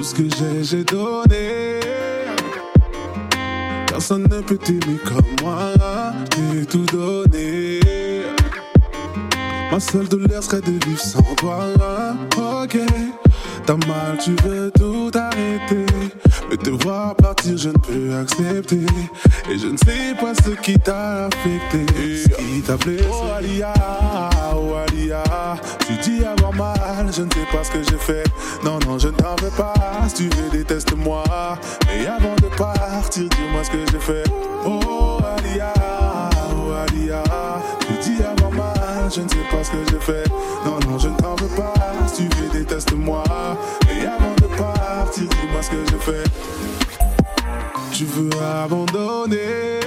ce que j'ai donné. Personne ne peut t'aimer comme moi, j'ai tout donné. Ma seule douleur serait de vivre sans toi. Ok, t'as mal, tu veux tout arrêter. Mais te voir partir, je ne peux accepter. Et je ne sais pas ce qui t'a affecté, ce qui t'a blessé. Oh Alia, tu dis avoir mal, je ne sais pas ce que j'ai fait. Non, non, je ne t'en veux pas, si tu veux déteste-moi. Mais avant de partir, dis-moi ce que j'ai fait. Oh Alia, tu dis avoir mal, je ne sais pas ce que j'ai fait. Non, non, je ne t'en veux pas, si tu veux déteste-moi. Et avant de partir, dis-moi ce que j'ai fait. Tu veux abandonner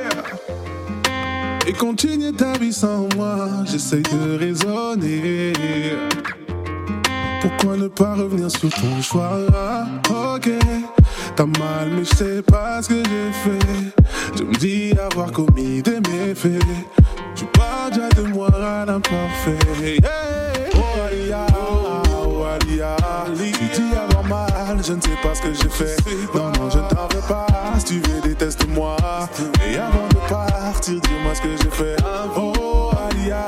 et continuer ta vie sans moi. J'essaye de raisonner. Pourquoi ne pas revenir sur ton choix? Ok, t'as mal mais je sais pas ce que j'ai fait. Je me dis avoir commis des méfaits. Tu parles déjà de moi à l'imparfait. Yeah. Oh Alia, tu dis avoir mal, je ne sais pas ce que j'ai fait. Non, non, je ne t'en veux pas, si tu veux déteste-moi. Et avant de partir, dis-moi ce que j'ai fait. Oh Alia,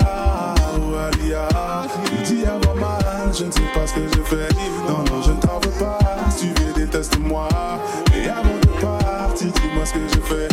tu dis avoir mal, je ne sais pas ce que j'ai fait. Non, non, je ne t'en veux pas, si tu veux déteste-moi. Et avant de partir, dis-moi ce que j'ai fait.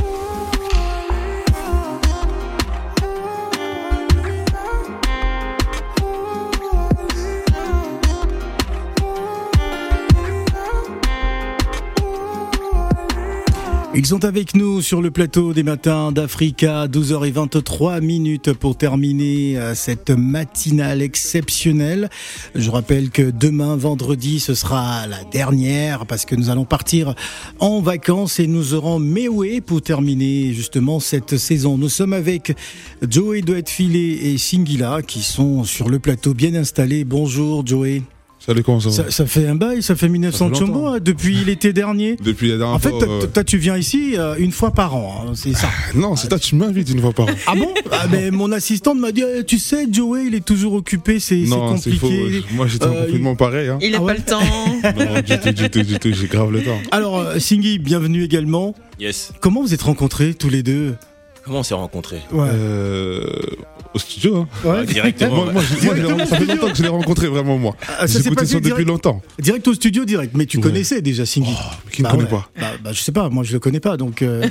Ils sont avec nous sur le plateau des matins d'Africa, 12h23 pour terminer cette matinale exceptionnelle. Je rappelle que demain, vendredi, ce sera la dernière parce que nous allons partir en vacances et nous aurons Mewé pour terminer justement cette saison. Nous sommes avec Joey Doetfilé et Singila qui sont sur le plateau bien installés. Bonjour Joey. Salut, comment ça va? Ça fait un bail, ça fait 1900 Chombo, depuis l'été dernier. Depuis la dernière fois. En fait, toi, tu viens ici une fois par an, hein, c'est ça. Non, c'est toi, tu m'invites une fois par an. Ah bon? Mais mon assistante m'a dit, tu sais, Joey, il est toujours occupé, c'est compliqué. C'est faux. Moi, j'étais en confinement pareil. Hein. Il n'a pas le temps. Non, du tout, j'ai grave le temps. Alors, Singhi, bienvenue également. Yes. Comment vous êtes rencontrés tous les deux? Comment on s'est rencontrés? Au studio, hein. Ouais. Directement. Moi, ça fait longtemps que je l'ai rencontré, vraiment, moi. J'écoutais ça depuis longtemps. Direct au studio, direct. Mais tu connaissais déjà Singhi. Qui ne connaît pas? Je sais pas, moi je le connais pas, donc... Non,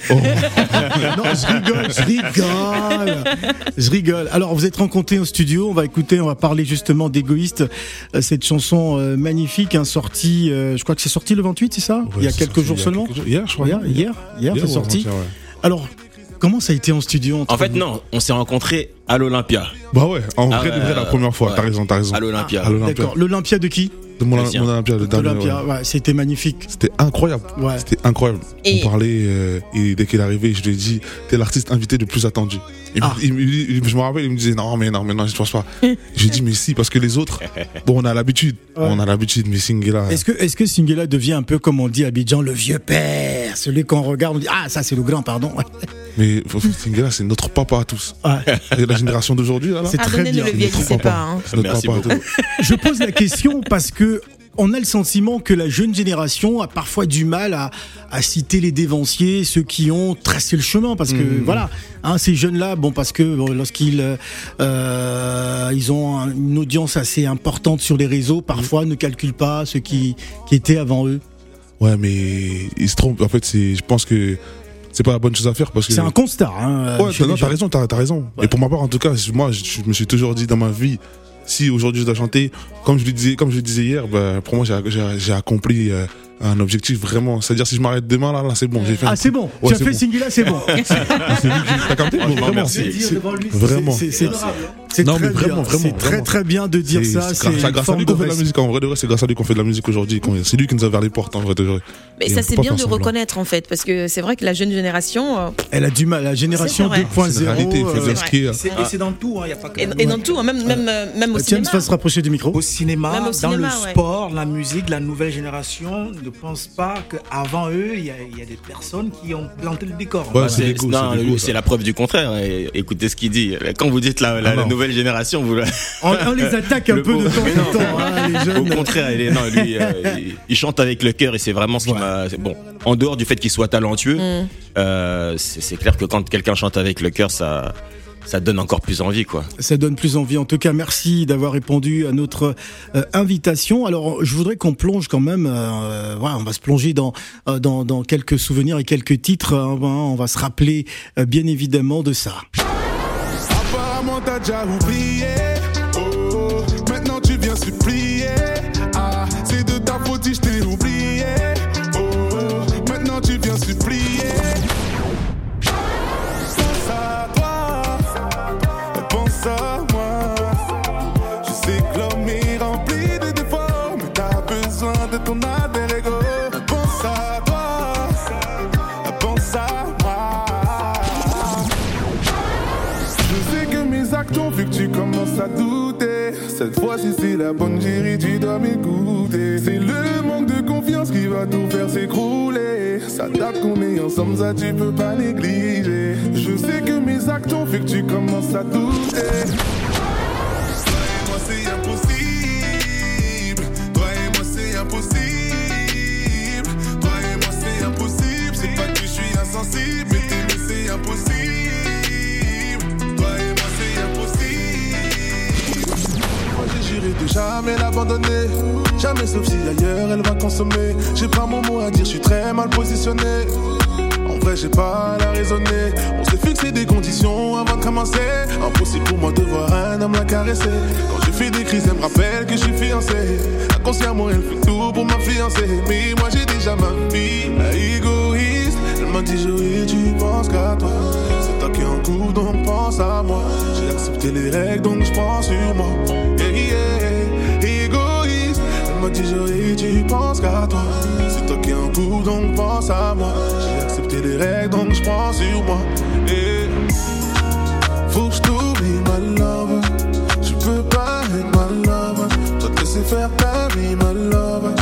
je rigole. Alors, vous êtes rencontrés au studio, on va parler justement d'Égoïste, cette chanson magnifique, sortie, je crois que c'est sorti le 28, c'est ça? Ouais, il y a quelques jours seulement? Hier, je crois. Hier, c'est sorti. Alors... Comment ça a été en studio En fait, non, on s'est rencontrés à l'Olympia. Bah ouais, en vrai de vrai, la première fois, t'as raison. À l'Olympia. D'accord, l'Olympia de qui? De mon Olympia, le dernier. Ouais, c'était magnifique. C'était incroyable. Ouais. C'était incroyable. On parlait, et dès qu'il est arrivé, je lui ai dit, t'es l'artiste invité le plus attendu. Je me rappelle, il me disait, non, je pense pas. J'ai dit, mais si, parce que les autres, bon, on a l'habitude, mais Singela. Est-ce que Singela devient un peu, comme on dit à Abidjan, le vieux père, celui qu'on regarde, on dit, ah, ça c'est le grand, pardon. Mais Singela, c'est notre papa à tous. Et la génération d'aujourd'hui, là. C'est très bien. Ne le vieillissez pas. Hein. C'est notre Merci papa beaucoup. à tous. Je pose la question parce que on a le sentiment que la jeune génération a parfois du mal à citer les dévanciers, ceux qui ont tracé le chemin, parce que voilà, ces jeunes-là, parce que lorsqu'ils ils ont une audience assez importante sur les réseaux, parfois ne calculent pas ceux qui étaient avant eux. Ouais, mais ils se trompent. En fait, je pense que c'est pas la bonne chose à faire parce que c'est un constat. Ouais, t'as raison. Ouais. Et pour ma part, en tout cas, moi, je me suis toujours dit dans ma vie, si aujourd'hui je dois chanter, comme je le disais hier, pour moi j'ai accompli un objectif vraiment. C'est-à-dire si je m'arrête demain là c'est bon. J'ai fait c'est bon. Ouais, tu as fait Singila, c'est bon. T'as capté? Vraiment. Vraiment. C'est très bien de dire ça. C'est grâce à lui qu'on fait de la musique. En vrai de vrai, c'est grâce à lui qu'on fait de la musique aujourd'hui. C'est lui qui nous a ouvert les portes en vrai de vrai. Mais ça c'est bien de reconnaître en fait, parce que c'est vrai que la jeune génération, elle a du mal. La génération 2.0. Et c'est dans tout, il y a pas que. Et dans tout, même au cinéma. Tiens, se rapprocher du micro. Au cinéma, dans le sport, la musique, la nouvelle génération de ne pense pas qu'avant eux, il y a des personnes qui ont planté le décor. Ouais, c'est l'ego, c'est la preuve du contraire. Écoutez ce qu'il dit. Quand vous dites la nouvelle génération, on les attaque un peu de temps en temps, les jeunes. Au contraire, lui, il chante avec le cœur et c'est vraiment ce qui m'a. Bon, en dehors du fait qu'il soit talentueux, c'est clair que quand quelqu'un chante avec le cœur, ça donne encore plus envie, quoi. Ça donne plus envie. En tout cas, merci d'avoir répondu à notre invitation. Alors, je voudrais qu'on plonge quand même. On va se plonger dans quelques souvenirs et quelques titres. On va se rappeler bien évidemment de ça. Apparemment, t'as déjà oublié. Oh, maintenant tu viens supplier. Ah, c'est de ta faute si je t'ai oublié. Oh, maintenant tu viens supplier. À moi, je sais que l'homme est rempli de défauts, mais t'as besoin de ton alter ego. Pense à toi, pense à moi. Je sais que mes actes ont vu que tu commences à douter. Cette fois-ci c'est la bonne chérie, tu dois m'écouter. C'est le manque de confiance qui va tout faire s'écrouler. Ça date qu'on est ensemble, ça tu peux pas négliger. Je sais que mes actes ont fait que tu commences à douter. Toi et moi c'est impossible. Toi et moi c'est impossible. Toi et moi c'est impossible. C'est pas que je suis insensible, mais t'aimer c'est impossible. Toi et moi c'est impossible. Moi j'ai juré de jamais l'abandonner. Jamais sauf si ailleurs elle va consommer. J'ai pas mon mot à dire, je suis très mal positionné. En vrai j'ai pas à la raisonner. On s'est fixé des conditions avant de commencer. Impossible pour moi de voir un homme la caresser. Quand je fais des crises elle me rappelle que je suis fiancé. Inconsciemment elle fait tout pour ma fiancée. Mais moi j'ai déjà ma vie, la égoïste. Elle m'a dit Joey tu penses qu'à toi. C'est toi qui es en couple donc pense à moi. J'ai accepté les règles donc je prends sur moi. Égoïste. Elle m'a dit Joey tu penses qu'à toi. C'est toi qui es en couple donc pense à moi. J'ai accepté les règles donc je prends sur moi. Faut que je t'oublie my lover. Je peux pas être my lover. Toi te laisser faire ta vie my lover.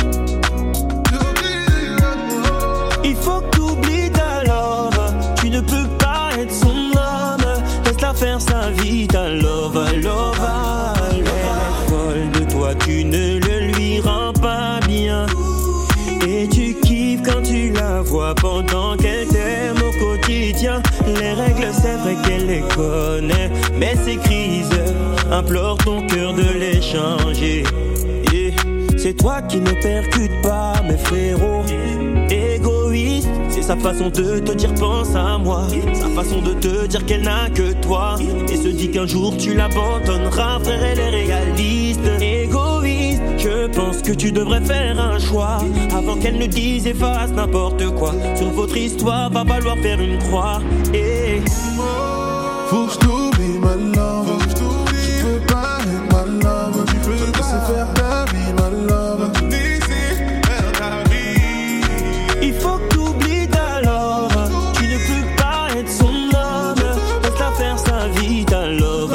Il faut que t'oublies ta love. Tu ne peux pas être son homme. Laisse-la faire sa vie ta love. Elle est folle de toi, tu ne le lui rends pas bien. Et tu kiffes quand tu la vois pendant qu'elle t'aime au quotidien. Les règles c'est vrai qu'elle les connaît, mais ces crises implorent ton cœur de les changer. Et c'est toi qui ne percute pas mes frérots. Égoïste, c'est sa façon de te dire pense à moi. Sa façon de te dire qu'elle n'a que toi. Et se dit qu'un jour tu l'abandonneras. Frère elle est réaliste. Égoïste, je pense que tu devrais faire un choix avant qu'elle ne dise et fasse n'importe quoi. Sur votre histoire va falloir faire une croix. Et faut que je t'oublie my love. Je peux pas être my love. Tu peux te laisser faire ta vie my love. il faut que t'oublies ta love. Tu ne peux pas être son homme. Laisse-la faire sa vie ta love.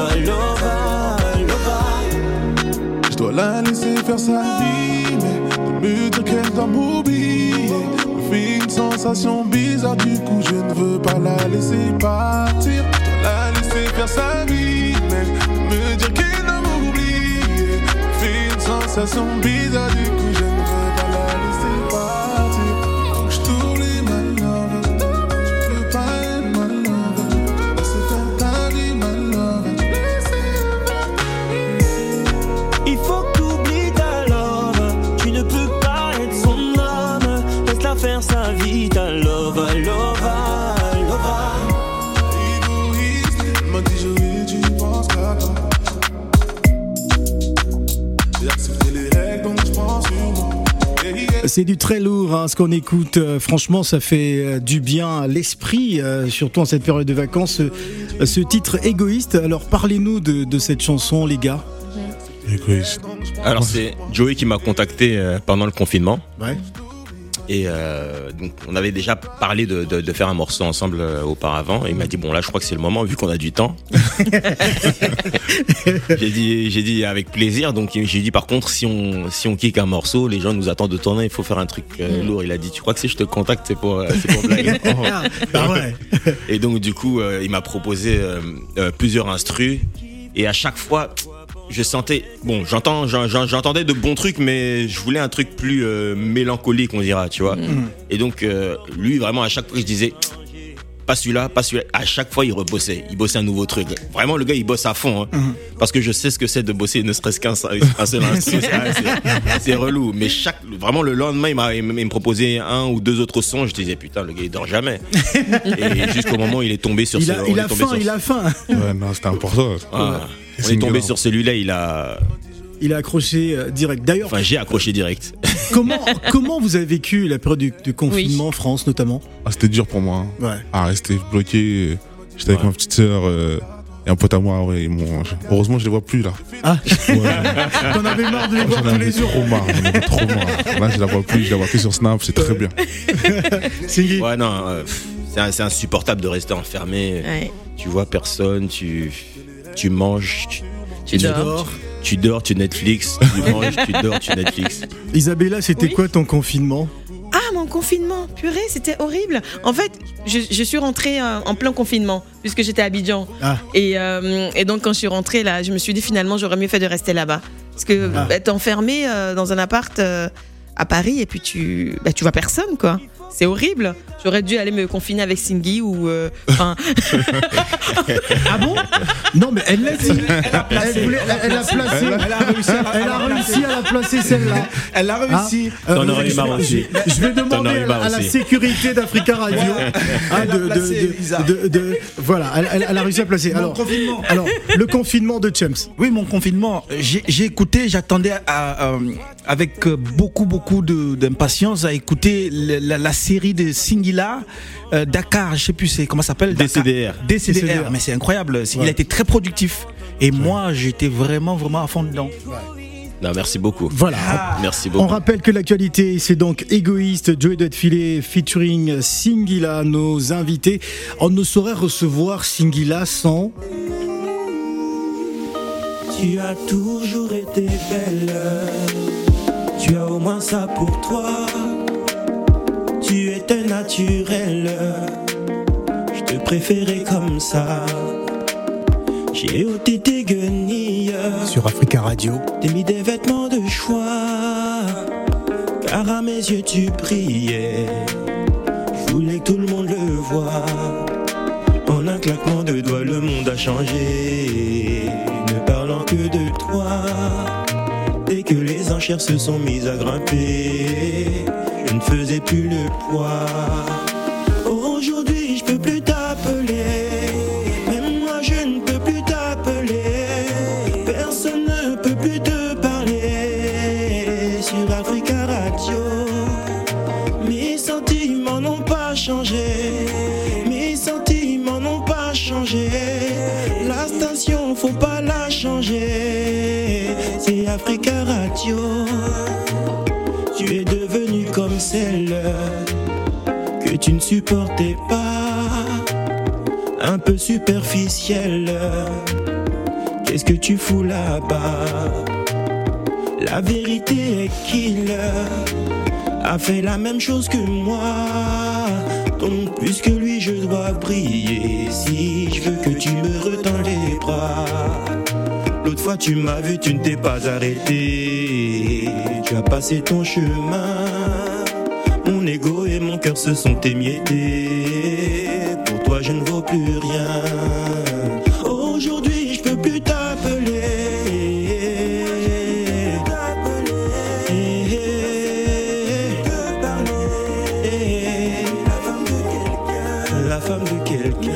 Je dois la laisser faire sa vie, mais de me dire qu'elle doit m'oublier me fait une sensation bizarre. Du coup je ne veux pas la laisser partir. Je dois la laisser faire sa vie, mais de me dire qu'elle doit m'oublier me fait une sensation bizarre. Du coup je ne veux pas la laisser partir. Faut que je t'oublie my love. Tu peux pas être my love. Laisser faire ta vie my love. Il faut que t'oublies ta love. Tu ne peux pas être son homme. Laisse-la faire sa vie ta love. Égoïste, elle m'a dit Joey tu penses qu'à toi. J'ai accepté les règles donc je prends sur moi. C'est du très lourd, hein, ce qu'on écoute. Franchement, ça fait du bien à l'esprit, surtout en cette période de vacances. Ce titre égoïste. Alors, parlez-nous de cette chanson, les gars. Égoïste. Alors c'est Joey qui m'a contacté pendant le confinement. Ouais. Et donc on avait déjà parlé de faire un morceau ensemble auparavant. Et il m'a dit bon là je crois que c'est le moment vu qu'on a du temps. j'ai dit avec plaisir. Donc j'ai dit par contre si on kick un morceau, les gens nous attendent de tourner, il faut faire un truc lourd. Il a dit tu crois que si je te contacte c'est pour blaguer. Ouais. Et donc du coup il m'a proposé plusieurs instrus et à chaque fois je sentais, bon, j'entendais de bons trucs, mais je voulais un truc plus mélancolique, on dira, tu vois. Et donc, lui, vraiment, à chaque fois, je disais, pas celui-là. À chaque fois, il bossait un nouveau truc. Vraiment, le gars, il bosse à fond, hein. Parce que je sais ce que c'est de bosser, ne serait-ce qu'un seul instru. C'est relou. Mais vraiment, le lendemain, il me proposait un ou deux autres sons. Je disais, putain, le gars, il dort jamais. Et jusqu'au moment où il est tombé sur il a faim. Ouais, non, c'était important. On est tombé sur celui-là, il a accroché direct. D'ailleurs, j'ai accroché direct. Comment vous avez vécu la période du confinement en France notamment ? C'était dur pour moi. Hein. Ouais. À rester bloqué. J'étais avec ma petite sœur et un pote à moi. Ouais, heureusement, je les vois plus là. Ah. Ouais. T'en avais marre de les voir tous les jours. J'en avais trop marre. Là, je la vois plus. Je la vois que sur Snap. C'est très bien. Ouais, non. C'est insupportable de rester enfermé. Ouais. Tu vois personne. Tu manges, tu dors, tu Netflix, tu manges, tu dors, tu Netflix. Isabella, c'était quoi ton confinement ? Ah, mon confinement, purée, c'était horrible. En fait, je suis rentrée en plein confinement, puisque j'étais à Abidjan. Ah. Et donc, quand je suis rentrée, là, je me suis dit finalement, j'aurais mieux fait de rester là-bas. Parce que être enfermée dans un appart à Paris, et puis tu vois personne, quoi. C'est horrible. J'aurais dû aller me confiner avec Singhi ou. Ah bon ? Non, mais elle l'a dit. Elle a réussi à la placer celle-là. Elle a réussi. T'en aurais eu marre aussi. Je vais demander à la sécurité d'Africa Radio. Voilà, elle a réussi à placer. Alors, le confinement de James. Oui, mon confinement. J'ai écouté, j'attendais avec beaucoup d'impatience à écouter la série de Singila, Dakar, je sais plus comment ça s'appelle. DCDR. Mais c'est incroyable. Ouais. Il a été très productif. Et moi, j'étais vraiment à fond dedans. Ouais. Non, merci beaucoup. Voilà. Merci beaucoup. On rappelle que l'actualité, c'est donc Égoïste, Joey Dutfilet featuring Singila, nos invités. On ne saurait recevoir Singila sans. Tu as toujours été belle. Tu as au moins ça pour toi. Tu étais naturelle. Je te préférais comme ça. J'ai ôté tes guenilles. Sur Africa Radio. T'as mis des vêtements de choix. Car à mes yeux tu brillais. Je voulais que tout le monde le voie. En un claquement de doigts le monde a changé. Ne parlant que de toi. Dès que les enchères se sont mises à grimper, je ne faisais plus le poids. Aujourd'hui je peux plus t'appeler. Même moi je ne peux plus t'appeler. Personne ne peut plus te parler. Sur Africa Radio, mes sentiments n'ont pas changé. Mes sentiments n'ont pas changé. La station faut pas la changer. C'est Africa Radio. Tu es devenue comme celle que tu ne supportais pas, un peu superficielle. Qu'est-ce que tu fous là-bas? La vérité est qu'il a fait la même chose que moi. Donc plus que lui je dois briller. Si je veux que tu me retends les bras. L'autre fois tu m'as vu, tu ne t'es pas arrêté. Tu as passé ton chemin. Mon ego et mon cœur se sont émiettés. Pour toi je ne vaux plus rien. Aujourd'hui je peux plus t'appeler. La femme de quelqu'un.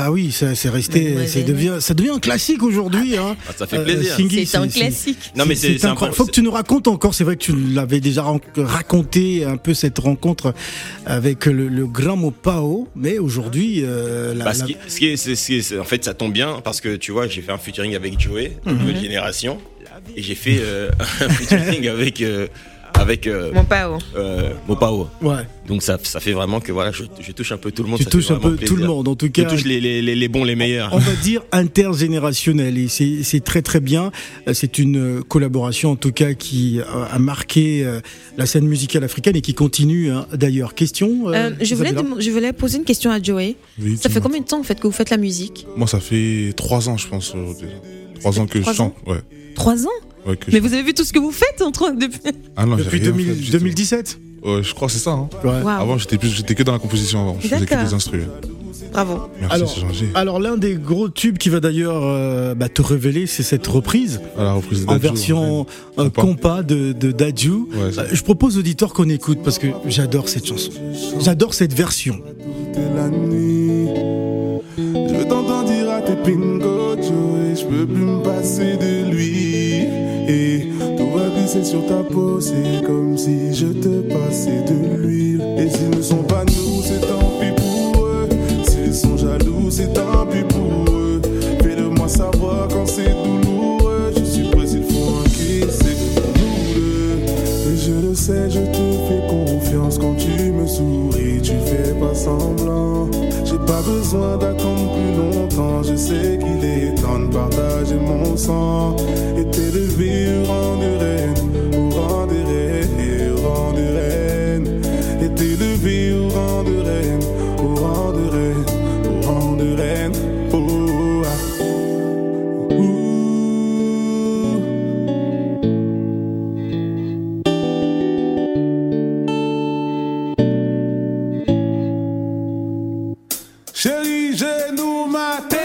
Ah oui, c'est resté, ça devient un classique aujourd'hui. Hein. Ah, ça fait plaisir. Singhi, c'est un classique. Non mais c'est incroyable. Faut que tu nous racontes encore. C'est vrai que tu l'avais déjà raconté un peu cette rencontre avec le grand Mopao, mais aujourd'hui, ce qui est, en fait, ça tombe bien parce que tu vois, j'ai fait un featuring avec Joey, nouvelle génération, et j'ai fait un featuring avec Mopao. Ouais. Donc ça fait vraiment que voilà, je touche un peu tout le monde. Tu touches un peu tout le monde, en tout cas. Je touche les bons, les meilleurs. On va dire intergénérationnel, et c'est très très bien. C'est une collaboration en tout cas qui a marqué la scène musicale africaine et qui continue d'ailleurs. Question je voulais poser une question à Joey. Oui, ça fait combien de temps en fait que vous faites la musique? Moi, ça fait 3 ans, je pense. Déjà. 3 ans que je chante. Ouais. 3 ans? Ouais, mais vous avez vu tout ce que vous faites depuis Ah non, depuis 2017. Ouais, je crois que c'est ça. Hein. Ouais. Wow. Avant, j'étais que dans la composition. Avant. Je faisais que des instruments. Bravo. Merci, c'est gentil. Alors l'un des gros tubes qui va d'ailleurs te révéler, c'est cette reprise, la reprise en version compas de Dadju. Ouais, je propose aux auditeurs qu'on écoute parce que j'adore cette chanson. J'adore cette version. La nuit, je veux t'entendre dire à tes pingos, et je peux plus me passer de lui. Et tout va glisser sur ta peau, c'est comme si je te passais de l'huile. Et s'ils ne sont pas nous, c'est tant pis pour eux. S'ils sont jaloux, c'est tant pis pour eux. Fais-le-moi savoir quand c'est douloureux. Je suis prêt s'il faut encaisser douloureux. Et je le sais, je te fais confiance quand tu me souris, tu fais pas semblant. J'ai pas besoin d'attendre plus longtemps. Je sais qu'il est temps de partager mon sang et t'élever au rang de reine, au rang de reine, au rang de reine. Et t'élever au rang de reine, au rang de reine, au rang de reine. Oh, ah. Ouh. Chérie, j'ai nous maté.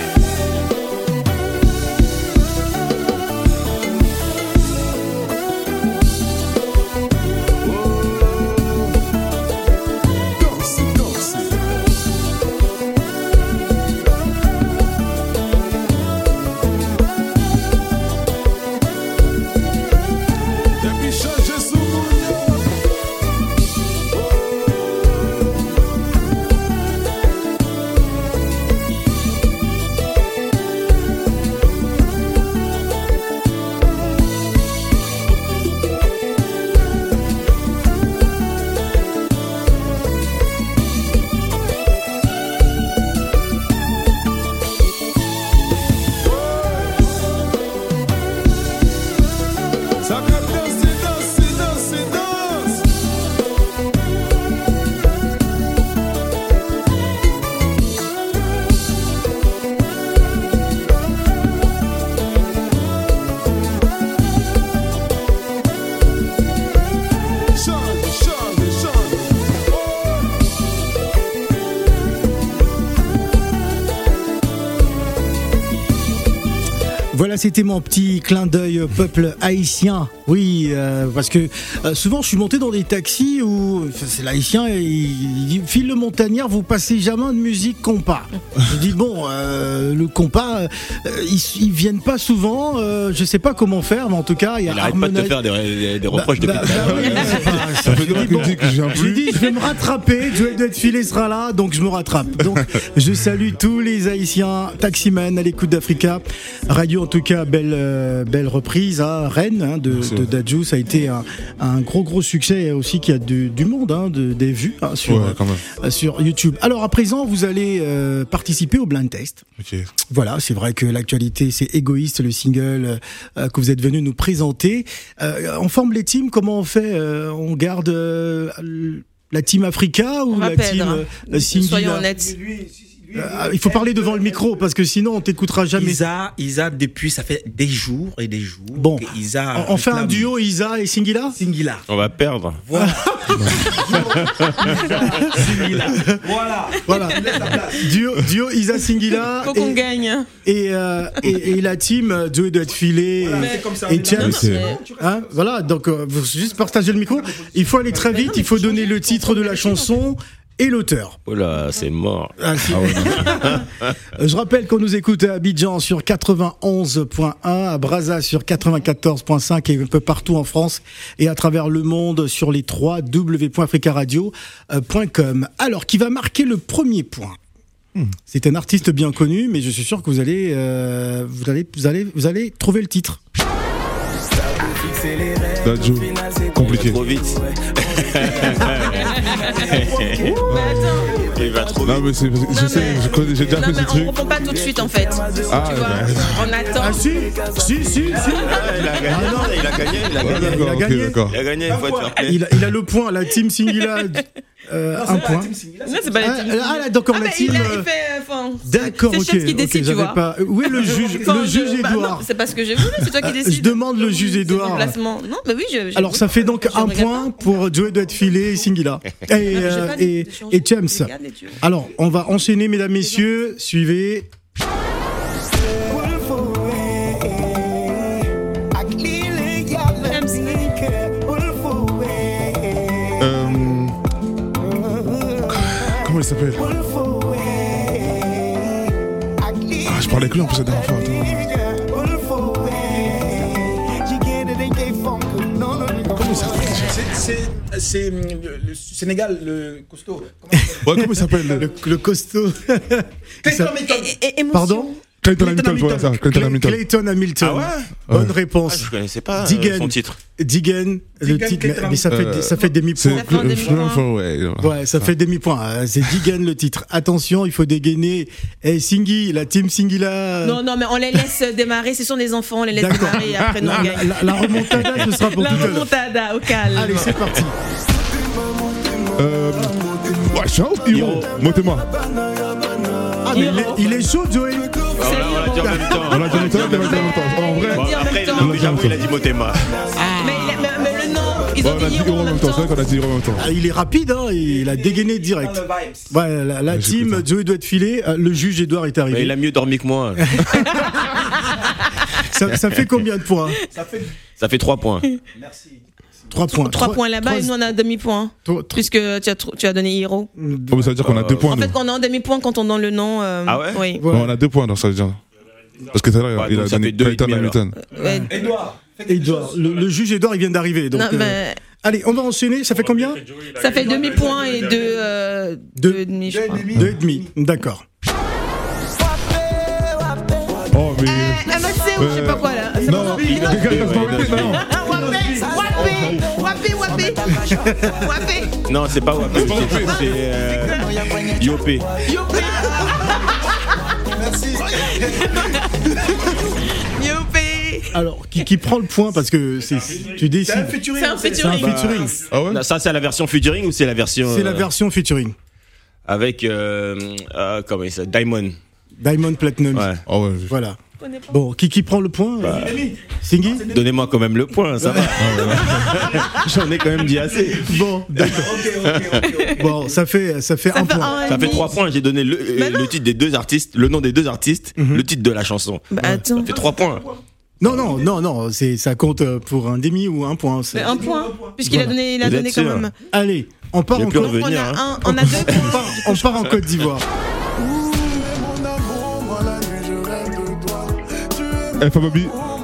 Voilà, c'était mon petit clin d'œil peuple haïtien. Oui, parce que souvent je suis monté dans des taxis où c'est l'haïtien et il dit file le montagnard, vous passez jamais de musique compas. Je dis bon, le compas, ils viennent pas souvent. Je sais pas comment faire, mais en tout cas, il y a. Il arrête pas de te faire des reproches depuis. Ça fait longtemps que je dis que je viens Je plus. dis, je vais me rattraper. Joey doit être filé sera là, donc je me rattrape. Donc, je salue tous les Haïtiens, taximan à l'écoute d'Africa Radio. En tout cas, belle reprise à Rennes de Dadju. Ça a été un gros succès aussi qui a du monde, des vues sur YouTube. Alors à présent, vous allez participer au blind test. Okay. Voilà, c'est vrai que l'actualité, c'est Égoïste, le single que vous êtes venu nous présenter. On forme les teams, comment on fait? On garde la team Africa ou la team Singila? Soyons honnêtes. Il faut parler devant le micro parce que sinon on t'écoutera jamais. Isa depuis ça fait des jours et des jours. Bon, Isa on fait un duo Isa et Singila. On va perdre. Voilà. Singila. Voilà. Duo Isa Singila. Faut qu'on gagne. Et la team Joey doit être filé. Voilà, c'est comme ça. Et James. Voilà. Donc vous juste partagez le micro. Il faut aller très vite. Il faut donner le titre de la chanson. et l'auteur. Oh là, c'est mort. Je rappelle qu'on nous écoute à Abidjan sur 91.1, à Brazza sur 94.5 et un peu partout en France et à travers le monde sur les www.africaradio.com. Alors, qui va marquer le premier point? C'est un artiste bien connu, mais je suis sûr que vous allez trouver le titre. Dadju, compliqué. Trop vite. Il va trop vite. Non, mais je sais, j'ai déjà fait ce truc. On répond pas tout de suite en fait. Ah, tu vois, on attend. Ah si. Il a gagné. D'accord. Il a gagné, il faut être fair play. Il a le point, la team Singila. Un point. Non, c'est pas la team. D'accord, la team. D'accord, ok. C'est Chef qui décide, tu vois. Pas... Oui, le juge Edouard. C'est pas ce que j'ai voulu, c'est toi qui décides. Je demande le juge Edouard. Non, mais oui, alors, ça fait donc un point pour Joey doit être filé et Singila. Et James. Alors, on va enchaîner, mesdames, messieurs. Suivez. Comment il s'appelle? Je parlais avec lui en plus la dernière fois. Comment il s'appelle? C'est le Sénégal, le costaud. Ouais, comment il s'appelle? Le costaud. Pardon? Clayton Hamilton, voilà ça. Clayton Hamilton. Ah ouais? Bonne réponse. Je connaissais pas son titre. Diggen, le titre, mais ça fait demi-point. Ouais, ça fait demi-point. C'est Diggen le titre. Attention, il faut dégainer. Singhi, la team Singila. Non, mais on les laisse démarrer. Ce sont des enfants, on les laisse démarrer. Après, nous, on gagne. La remontada, ce sera pour tout à l'heure. La remontada, au calme. Allez, c'est parti. Hiro, Motema. Ah, mais il est chaud, Joey. On l'a dit en même temps. En vrai. Après, il a dit Motema. Mais le nom, ils ont dit Hiro en même temps. C'est vrai qu'on a dit Hiro en même temps. Il est rapide, hein, il a dégainé direct. Ouais, la team, Joey doit être filé. Le juge Edouard est arrivé. Mais il a mieux dormi que moi. Ça fait combien de points? Ça fait 3 points. Merci. 3 points. 3 points là-bas et nous on a un demi-point. Puisque tu as donné Hiro. Ça veut dire qu'on a 2 points. En fait, on a un demi-point quand on donne le nom. Ah ouais? Oui. On a 2 points dans ça, déjà. Parce que tout à l'heure, il a donné Clayton Hamilton. Edouard. Le juge Edouard, il vient d'arriver. Donc, allez, on va enchaîner. Ça fait combien? Ça fait demi-point et 2,5, je crois. 2,5. D'accord. Oh, mais. MSC ou je sais pas quoi là. Non, il a Wapé. Non, c'est pas Wapé. C'est Yopé. Merci. Yopé. Alors, qui prend le point parce que tu décides. C'est un featuring. Ah ouais? Ça, c'est la version featuring ou c'est la version. C'est la version featuring. Avec. Comment il s'appelle? Diamond Platinum. Ouais. Ah ouais. Voilà. Bon, qui prend le point? Singhi? Donnez-moi quand même le point, ça va. J'en ai quand même dit assez. Bon, d'accord. Okay. Bon, ça fait un point. Ça fait 3 points. J'ai donné le titre des 2 artistes, le nom des 2 artistes, le titre de la chanson. Attends. Ça fait 3 points. Non, ça compte pour un demi ou un point. Un point, puisqu'il a donné quand même. Allez, on part en Côte d'Ivoire. On a 2 points. On part en Côte d'Ivoire. Fababi,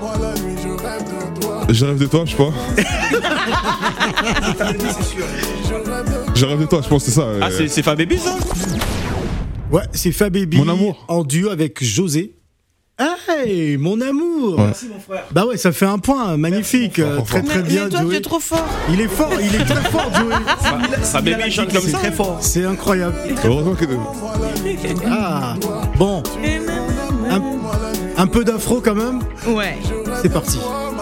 je rêve de toi, je sais pas. Je rêve de toi, je pense que c'est ça. Ah, c'est Fababi ça? Ouais, c'est Fababi. Mon amour. En duo avec José. Hey, mon amour. Ouais. Merci mon frère. Bah ouais, ça fait un point, magnifique. Très bien, toi, Joey. tu es trop fort. Il est fort, il est très fort, Joey. Fababi chante comme ça. Très fort. C'est incroyable. Heureusement que. Ah, bon. Un peu d'afro quand même. Ouais. C'est parti.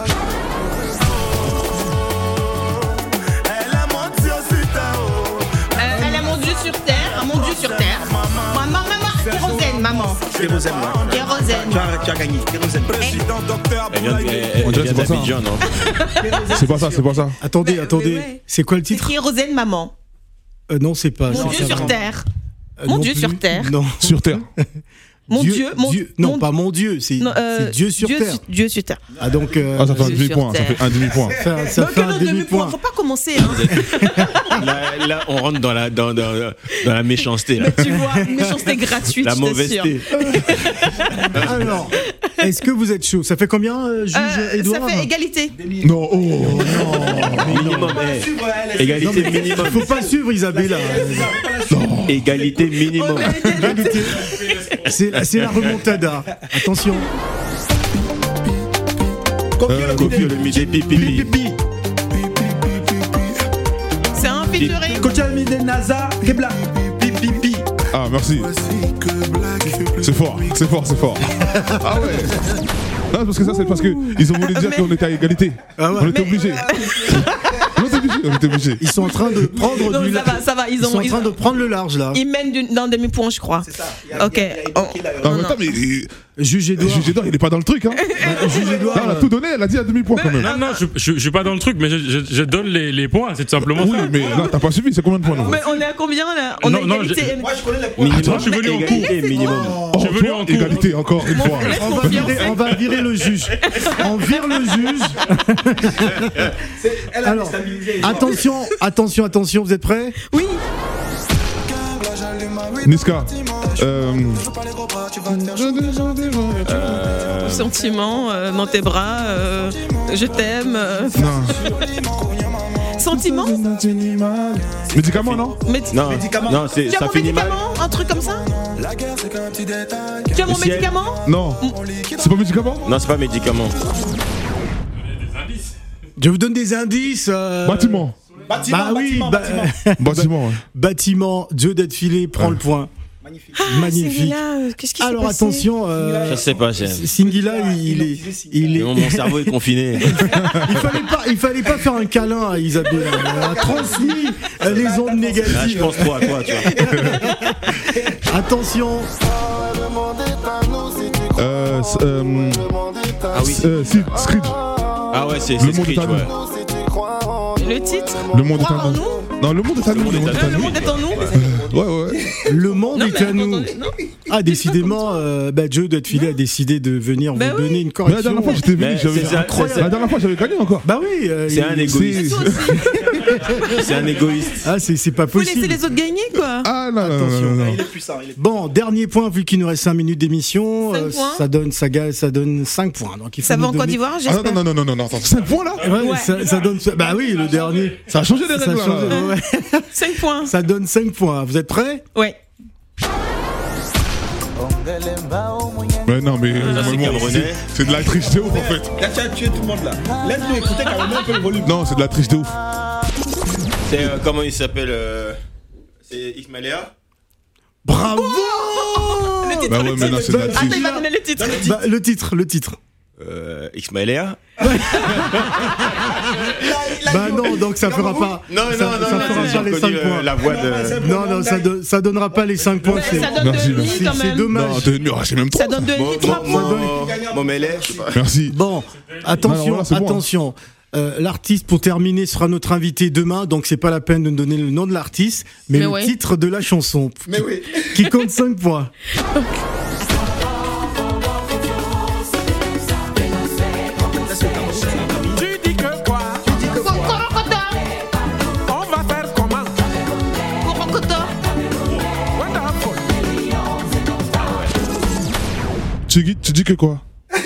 Elle a mon Dieu sur terre, mon Dieu sur terre. Maman, kérosène, maman. Kérosène, ouais. Kérosène. Tu as gagné. Kérosène. Elle vient d'Abidjan, non? C'est pas ça. Attendez. Ouais. C'est quoi le titre? Kérosène, maman. Non, c'est pas. Mon Dieu sur terre. Mon Dieu sur terre. Non. Sur terre. Mon Dieu, non, pas mon Dieu, c'est Dieu sur terre. Dieu sur terre. Ah donc ça fait un demi-point. Ça fait un demi-point. Ça fait un demi-point. Faut pas commencer. Hein. Là, on rentre dans la méchanceté. Là. Mais tu vois, une méchanceté gratuite. La mauvaiseté. Alors, est-ce que vous êtes chaud? Ça fait combien, juge Edouard? Ça fait égalité. Non, non. Minimum. Égalité minimum. Faut pas suivre Isabella. Égalité minimum. Égalité. C'est la remontada. Attention. Copie le midi pipi. C'est un featuring. Coachami de NASA, Kebla, pipi. Ah, merci. C'est fort. Ah ouais. Non, parce que ça, c'est parce qu'ils ont voulu dire qu'on était à égalité. Ah ouais. On était obligés. On était obligés. Ils sont en train de prendre Non, ça va. Ils sont en train de prendre le large là. Ils mènent d'un demi-point, je crois. C'est ça. Ok. En même temps, mais Juge Edouard, il est pas dans le truc, hein. Juge Edouard, Elle a tout donné, elle a dit à demi-point quand même. Non, je suis pas dans le truc, mais je donne les points, c'est tout simplement Oui, ça. mais là, t'as pas suivi, c'est combien de points, non? Mais on est à combien là? On est égalité. Moi, je connais les points. Minimum. Je suis venu en Égalité minimum. Oh, Je suis venu toi, en cours. égalité, encore une fois. on va virer le juge. On vire le juge. Alors, attention, vous êtes prêts? Oui. Niska. Sentiment dans tes bras. Je t'aime. Non. Sentiment. Médicament, non? Non, Tu as ça mon finit mal. médicament? Un truc comme ça? Tu as mon médicament? Non. C'est pas médicament? Non, c'est pas médicament. Je vous donne des indices. Bâtiment. Bâtiment, ouais. Bâtiment, Dieu d'être filé prend le point. Magnifique. Qu'est-ce qui s'est Alors passé? attention, Je sais pas. Singila, il est. Mon cerveau est confiné. il fallait pas faire un câlin à Isabelle. Elle a transmis les ondes négatives. Là, je pense trop à toi, tu vois. Attention. Screech. Ah ouais, c'est Le monde Screech, est à nous. Le titre? Le monde est Croire à en nous. nous? Non, le monde est à nous. Le monde est en nous? Ouais. Le monde Non, est mais à nous. attendez, non. Ah, décidément, Joe de Filé a décidé de venir vous donner une Mais correction. la dernière fois, j'étais venu, c'est incroyable. La dernière fois, j'avais gagné encore. Bah oui. C'est un égoïste. C'est un égoïste. Ah, c'est pas Faut possible. laisser les autres gagner, quoi. Ah non. Il est puissant. Bon, dernier point, vu qu'il nous reste 5 minutes d'émission, 5 points. ça donne 5 points. Donc il faut Ça va nous en Côte donner- d'Ivoire, Ah j'espère. non, attends. 5 points là? Ouais, ça donne. Bah oui, le dernier. Ça a changé les Ça règles change- là. ouais. 5 points. Ça donne 5 points. Vous êtes prêts? Ouais. Mais non, mais c'est camerounais. c'est de la triche de ouf en fait. Là, tu as tué tout le monde là. Laisse-nous écouter carrément un peu le volume. Non, c'est de la triche de ouf. C'est comment il s'appelle C'est Ismaëlia. Bravo. Le titre, Bah ouais, mais non, c'est de la Attends, triche. il va donner le titre. Bah, le titre. Ismaëlia. Bah non, donc ça fera pas. Non, ça fera pas les 5 points. la voix de. Non, ça donnera pas les 5 points. Ça donne Merci, 2,5 quand C'est même. dommage. Non, c'est même trop. Ça donne 2,5, 3 points. Mon mêlé. Merci. Bon, attention, Non, là, c'est bon, attention. L'artiste, pour terminer, sera notre invité demain, donc c'est pas la peine de nous donner le nom de l'artiste, mais le ouais. titre de la chanson, Mais oui. qui compte 5 points. Tu dis que quoi? On va faire comment? Wonderful. Tu dis que quoi?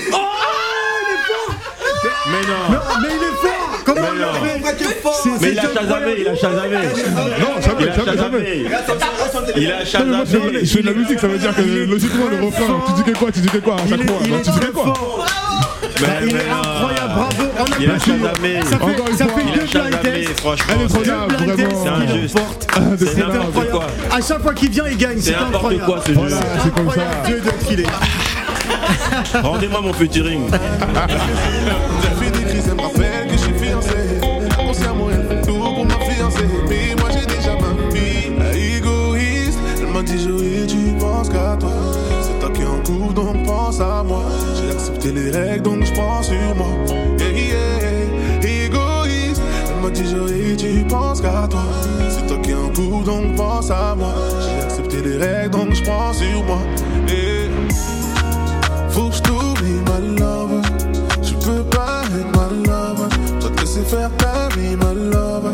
Mais non. Mais il est fort. Comment Mais il a non. fait? Mais il a chasamé. Non, jamais. Il a Non, mais moi, chasamé. je fais de la musique, ça veut dire que logiquement le refrain, tu dis que quoi à Il chaque est, fois? il Non, est tu dis très que quoi? fort. Il est incroyable, bravo. On Il a applaudit. chasamé. Encore une Ça fois. fait Il deux a blind chasamé, tests. franchement. Elle est trop bien, Deux blind tests vraiment. C'est qu'il injuste. emporte. C'est C'est n'importe incroyable. quoi. À chaque fois qu'il vient, il gagne. C'est C'est n'importe incroyable. quoi ce jeu. Voilà, c'est comme ça. Dieu de filet. Rendez-moi mon featuring. J'ai fait des crises, elle me rappelle que je suis fiancé. Inconsciemment, elle fait tout pour ma fiancée. Mais moi j'ai déjà ma vie. Égoïste, elle m'a dit Joey, tu penses qu'à toi. C'est toi qui es en couple, donc pense à moi. J'ai accepté les règles, donc je pense sur moi. Égoïste, elle m'a dit Joey, tu penses qu'à toi. C'est toi qui es en couple, donc pense à moi. J'ai accepté les règles, donc je pense sur moi. Faut que je t'oublie, my lover. Je peux pas être my lover. Dois te laisser faire ta vie, my lover.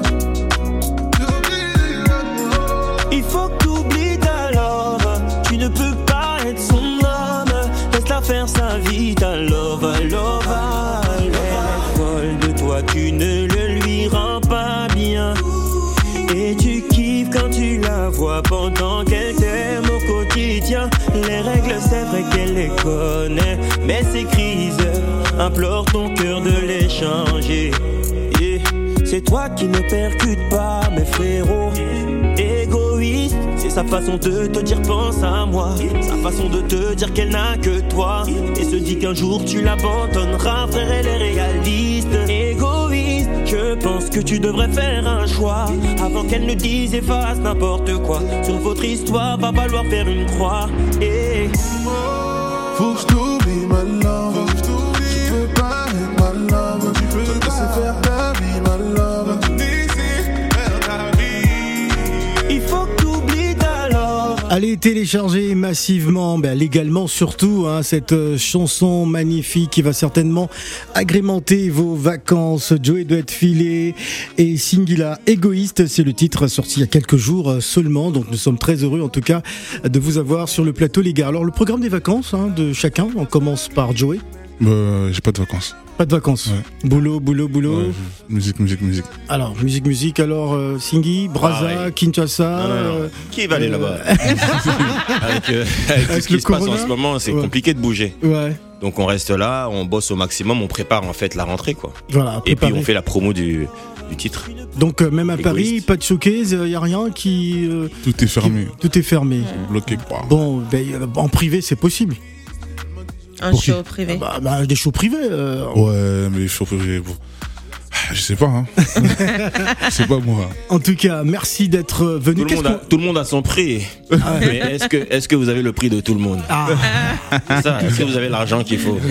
Il faut que t'oublies ta love. Tu ne peux pas être son homme. Laisse-la faire sa vie, ta love. Elle est folle de toi, tu ne le lui rends pas bien. Et tu kiffes quand tu la vois pendant qu'elle t'aime au quotidien. Les règles, c'est vrai qu'elle les connaît, mais ces crises implorent ton cœur de les changer. Et c'est toi qui ne percute pas, mes frérots. Égoïste, c'est sa façon de te dire pense à moi. Sa façon de te dire qu'elle n'a que toi. Et se dit qu'un jour tu l'abandonneras, frère, elle est réaliste. Égoïste, je pense que tu devrais faire un choix avant qu'elle ne dise et fasse n'importe quoi. Sur votre histoire va falloir faire une croix. Et faut que je t'oublie, my lover. Je peux pas être my lover. Tu peux te laisser faire ta vie, my lover. il faut que t'oublies ta love. Allez télécharger massivement, légalement surtout, cette chanson magnifique qui va certainement agrémenter vos vacances. Joey doit être filé et Singila Égoïste, c'est le titre sorti il y a quelques jours seulement. Donc nous sommes très heureux en tout cas de vous avoir sur le plateau les gars. Alors le programme des vacances de chacun, on commence par Joey. J'ai pas de vacances. Pas de vacances. Ouais. Boulot. Ouais, musique. Alors, musique. Alors, Singhi, Braza, Kinshasa. Qui va aller là-bas avec tout ce qui se passe en ce moment, c'est compliqué de bouger. Ouais. Donc on reste là, on bosse au maximum, on prépare en fait la rentrée, quoi. Voilà. Et puis on fait la promo du titre. Donc même à Paris, pas de showcase, y a rien qui. Tout est fermé. Tout est fermé. Bloqué quoi. Bon, en privé, c'est possible. Un show privé. Des shows privés. Ouais, mais les shows privés, bon. Je sais pas, C'est pas moi. En tout cas, merci d'être venu. Tout le monde a son prix. Mais est-ce que vous avez le prix de tout le monde? C'est ça, est-ce que vous avez l'argent qu'il faut?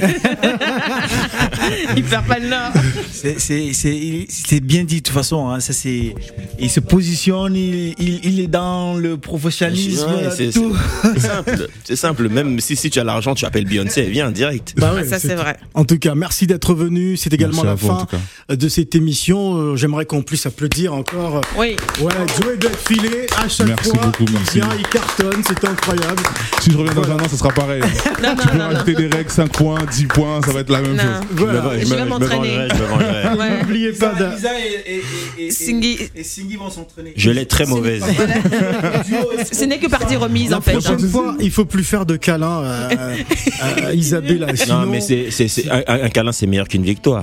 Il perd pas le nord. C'est bien dit de toute façon. Ça c'est. Il se positionne. Il est dans le professionnalisme. C'est simple. Même si tu as l'argent, tu appelles Beyoncé, elle vient direct. Ça c'est vrai. En tout cas, merci d'être venu. C'est également la fin de cette émission. J'aimerais qu'on puisse applaudir encore. Oui. Ouais, Joey doit être filé à chaque fois. Merci. Il cartonne, c'était incroyable. Si je reviens dans un an, ça sera pareil. Tu peux rajouter des règles, 5 points, 10 points, ça va être la même chose. Voilà. Je vais m'entraîner. N'oubliez pas Lisa et Singhi vont s'entraîner. Je l'ai très mauvaise. Ce n'est que partie remise en fait. La prochaine fois, il faut plus faire de câlins à Isabella. Non, mais un câlin, c'est meilleur qu'une victoire.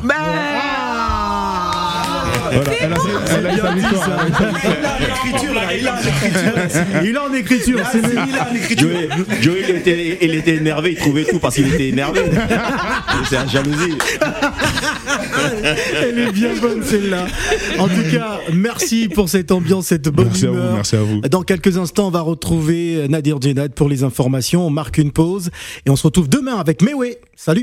Voilà, elle a sa victoire. Il est en écriture. Joey, il était énervé, il trouvait tout parce qu'il était énervé. C'est la jalousie. Elle est bien bonne celle-là. En tout cas, merci pour cette ambiance, cette bonne humeur. Merci à vous. Dans quelques instants, on va retrouver Nadir Djenad pour les informations. On marque une pause et on se retrouve demain avec Mewé. Salut.